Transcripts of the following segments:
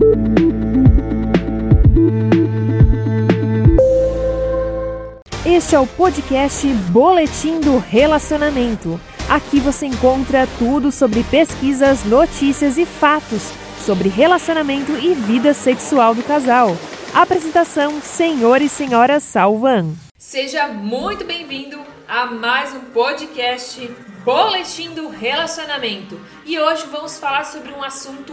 Este é o podcast Boletim do Relacionamento. Aqui você encontra tudo sobre pesquisas, notícias e fatos sobre relacionamento e vida sexual do casal. Apresentação, senhor e senhora Salvan. Seja muito bem-vindo a mais um podcast Boletim do Relacionamento. E hoje vamos falar sobre um assunto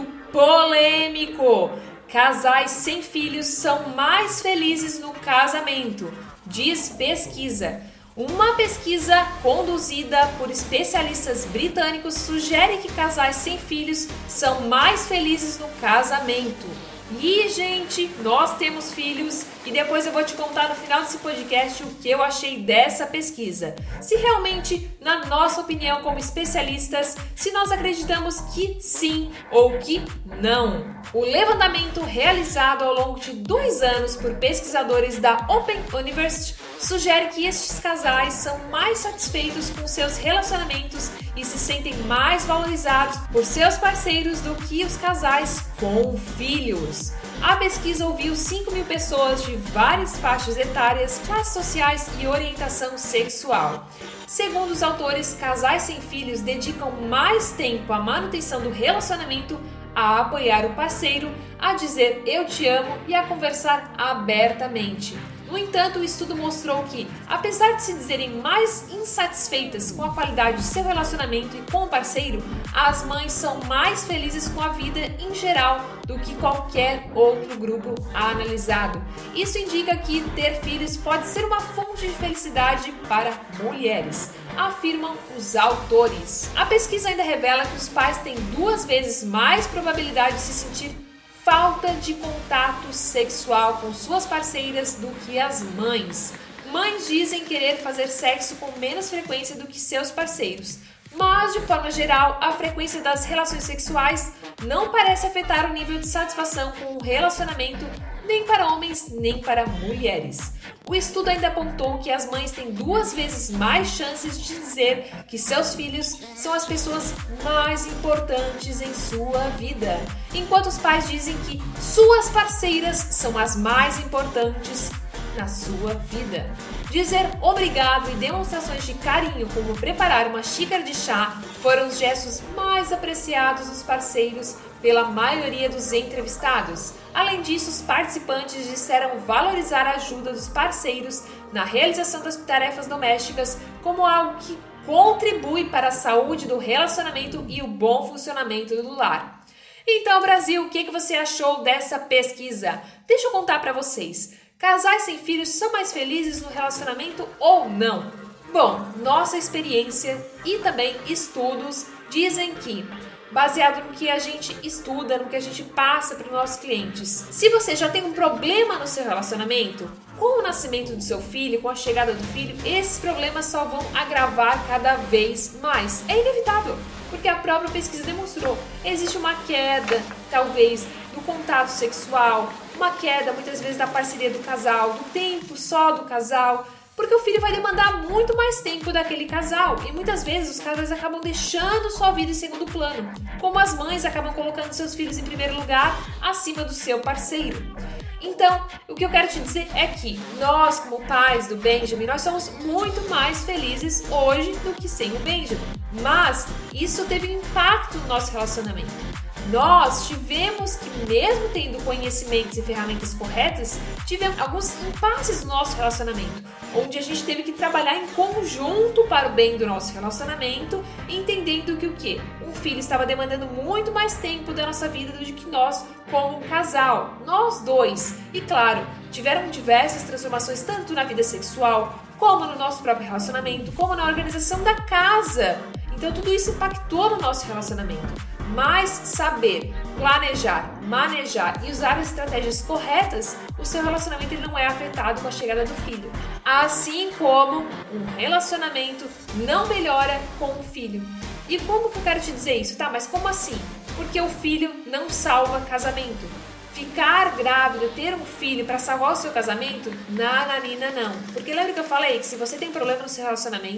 polêmico. Casais sem filhos são mais felizes no casamento, diz pesquisa. Uma pesquisa conduzida por especialistas britânicos sugere que casais sem filhos são mais felizes no casamento. E, gente, nós temos filhos e depois eu vou te contar no final desse podcast o que eu achei dessa pesquisa. Se realmente, na nossa opinião como especialistas, se nós acreditamos que sim ou que não. O levantamento realizado ao longo de 2 anos por pesquisadores da Open University sugere que estes casais são mais satisfeitos com seus relacionamentos e se sentem mais valorizados por seus parceiros do que os casais com filhos. A pesquisa ouviu 5.000 pessoas de várias faixas etárias, classes sociais e orientação sexual. Segundo os autores, casais sem filhos dedicam mais tempo à manutenção do relacionamento, a apoiar o parceiro, a dizer eu te amo e a conversar abertamente. No entanto, o estudo mostrou que, apesar de se dizerem mais insatisfeitas com a qualidade de seu relacionamento e com o parceiro, as mães são mais felizes com a vida em geral do que qualquer outro grupo analisado. Isso indica que ter filhos pode ser uma fonte de felicidade para mulheres, afirmam os autores. A pesquisa ainda revela que os pais têm 2 vezes mais probabilidade de se sentir falta de contato sexual com suas parceiras do que as mães. Mães dizem querer fazer sexo com menos frequência do que seus parceiros, mas de forma geral, a frequência das relações sexuais não parece afetar o nível de satisfação com o relacionamento nem para homens nem para mulheres. O estudo ainda apontou que as mães têm 2 vezes mais chances de dizer que seus filhos são as pessoas mais importantes em sua vida, enquanto os pais dizem que suas parceiras são as mais importantes na sua vida. Dizer obrigado e demonstrações de carinho, como preparar uma xícara de chá, foram os gestos mais apreciados dos parceiros pela maioria dos entrevistados. Além disso, os participantes disseram valorizar a ajuda dos parceiros na realização das tarefas domésticas como algo que contribui para a saúde do relacionamento e o bom funcionamento do lar. Então, Brasil, o que você achou dessa pesquisa? Deixa eu contar para vocês. Casais sem filhos são mais felizes no relacionamento ou não? Bom, nossa experiência e também estudos dizem que, baseado no que a gente estuda, no que a gente passa para os nossos clientes, se você já tem um problema no seu relacionamento, com o nascimento do seu filho, com a chegada do filho, esses problemas só vão agravar cada vez mais. É inevitável, porque a própria pesquisa demonstrou. Existe uma queda, talvez, do contato sexual, uma queda, muitas vezes, da parceria do casal, do tempo só do casal, porque o filho vai demandar muito mais tempo daquele casal e muitas vezes os casais acabam deixando sua vida em segundo plano, como as mães acabam colocando seus filhos em primeiro lugar acima do seu parceiro. Então, o que eu quero te dizer é que nós, como pais do Benjamin, nós somos muito mais felizes hoje do que sem o Benjamin, mas isso teve um impacto no nosso relacionamento. Nós tivemos que, mesmo tendo conhecimentos e ferramentas corretas, tivemos alguns impasses no nosso relacionamento, onde a gente teve que trabalhar em conjunto para o bem do nosso relacionamento, entendendo que o quê? Um filho estava demandando muito mais tempo da nossa vida do que nós como casal, nós dois. E claro, tiveram diversas transformações tanto na vida sexual, como no nosso próprio relacionamento, como na organização da casa. Então tudo isso impactou no nosso relacionamento. Mas saber, planejar, manejar e usar as estratégias corretas, o seu relacionamento ele não é afetado com a chegada do filho. Assim como um relacionamento não melhora com o filho. E como que eu quero te dizer isso? Tá, mas como assim? Porque o filho não salva casamento. Ficar grávida, ter um filho para salvar o seu casamento? Nananina, não. Porque lembra que eu falei que se você tem problema no seu relacionamento,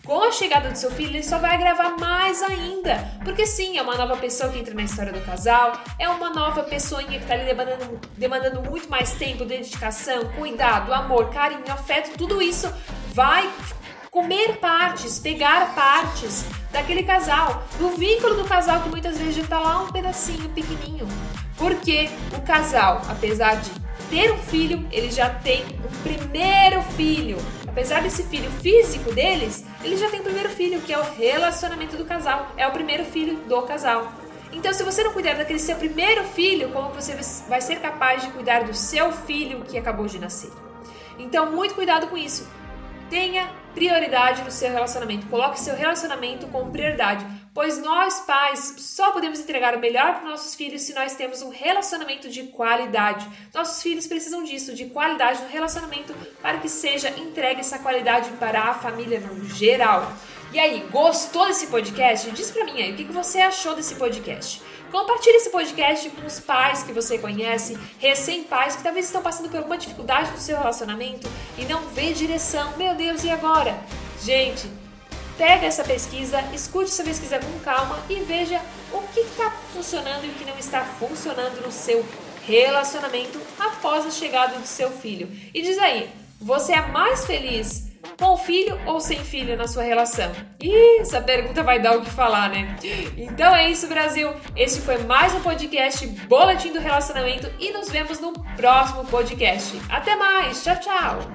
Com a chegada do seu filho, ele só vai agravar mais ainda. Porque sim, é uma nova pessoa que entra na história do casal, é uma nova pessoinha que está ali demandando muito mais tempo, dedicação, cuidado, amor, carinho, afeto, tudo isso vai comer partes, pegar partes daquele casal, do vínculo do casal que muitas vezes já está lá um pedacinho pequenininho. Porque o casal, apesar de ter um filho, ele já tem um primeiro filho. Apesar desse filho físico deles, ele já tem o primeiro filho, que é o relacionamento do casal. É o primeiro filho do casal. Então, se você não cuidar daquele seu primeiro filho, como você vai ser capaz de cuidar do seu filho que acabou de nascer? Então, muito cuidado com isso. Tenha prioridade no seu relacionamento. Coloque seu relacionamento como prioridade. Pois nós, pais, só podemos entregar o melhor para os nossos filhos se nós temos um relacionamento de qualidade. Nossos filhos precisam disso, de qualidade no relacionamento, para que seja entregue essa qualidade para a família no geral. E aí, gostou desse podcast? Diz pra mim aí, o que você achou desse podcast? Compartilhe esse podcast com os pais que você conhece, recém-pais que talvez estão passando por alguma dificuldade no seu relacionamento e não vê direção. Meu Deus, e agora? Gente, pega essa pesquisa, escute essa pesquisa com calma e veja o que está funcionando e o que não está funcionando no seu relacionamento após a chegada do seu filho. E diz aí, você é mais feliz com filho ou sem filho na sua relação? Essa pergunta vai dar o que falar, né? Então é isso, Brasil. Esse foi mais um podcast Boletim do Relacionamento e nos vemos no próximo podcast. Até mais. Tchau, tchau.